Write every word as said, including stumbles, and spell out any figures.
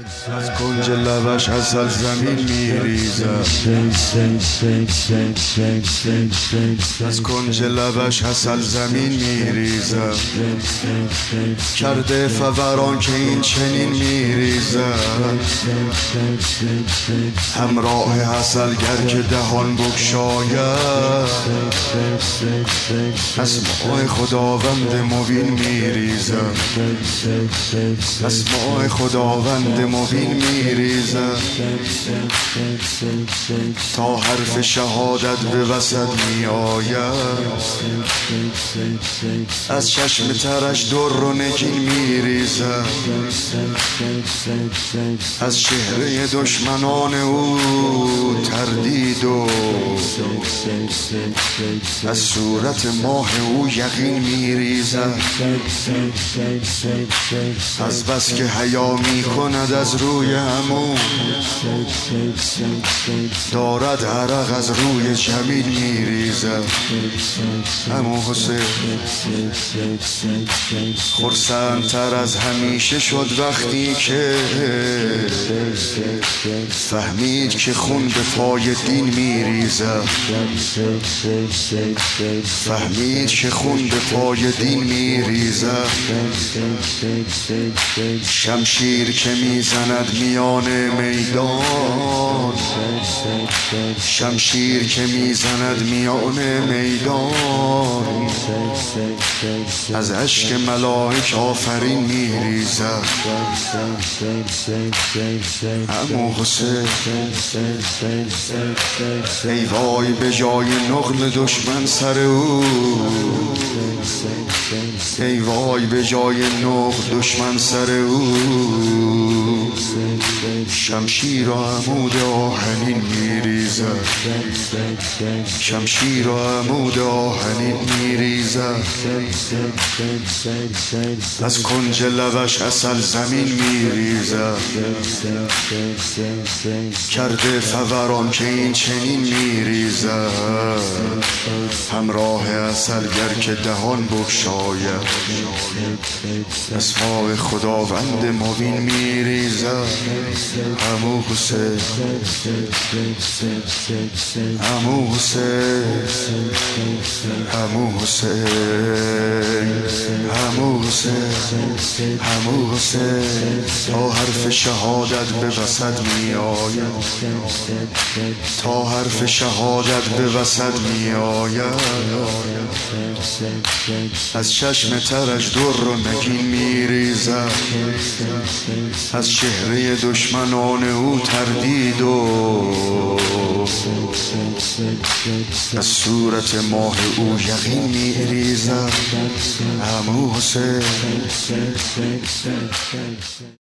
از کنج لبش عسل زمین میریزد، از کنج لبش عسل زمین میریزد، کرده فوران که این چنین میریزد، همراه عسلگر که دهان بگشاید، اسماء خداوند مبین میریزد، اسماء خداوند مبین میریزد، تا حرف شهادت به وسط می آید، از چشم ترش در و نگین میریزد، از چهره دشمنان او تردید و از صورت ماه او یقین میریزد، از بس که حیا می کند از روی عمو، دارد عرق از روی جمیل میریزد. عمو حسین خرسندتر از همیشه شد وقتی که فهمید که خون به پای دین میریزد، فهمید که خون به پای دین میریزد، شمشیر که میزند میان میدان، شمشیر که میزند میان میدان، از اشک ملائک آفرین میریزد. عمو حسین ای وای به جای نقل دشمن سر او، ای وای به جای نقل دشمن سر او، شمشیر و عمود آهنین میریزد، شمشیر و عمود آهنین میریزد، از کنج لبش عسل زمین میریزد، کرده فوران که این چنین میریزد، همراه عسلگر که دهان بگشاید، اسماء خداوند مبین میریزد. عمو حسین عمو حسین عمو حسین عمو حسین عمو حسین تا حرف شهادت به وسط می آید، تا حرف شهادت به وسط می آید، از چشم ترش در و نگین میریزد، از چهره دشمنان او تردید و از صورت ماه او یقین میریزد. عمو حسین